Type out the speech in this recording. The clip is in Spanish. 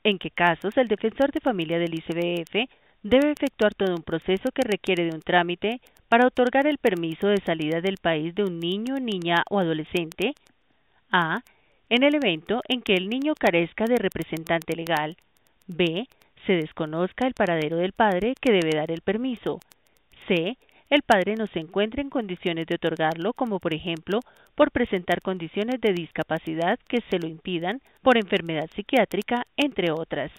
en qué casos el defensor de familia del ICBF debe efectuar todo un proceso que requiere de un trámite para otorgar el permiso de salida del país de un niño, niña o adolescente. A. En el evento en que el niño carezca de representante legal. B. Se desconozca el paradero del padre que debe dar el permiso. C. El padre no se encuentre en condiciones de otorgarlo, como por ejemplo por presentar condiciones de discapacidad que se lo impidan, por enfermedad psiquiátrica, entre otras.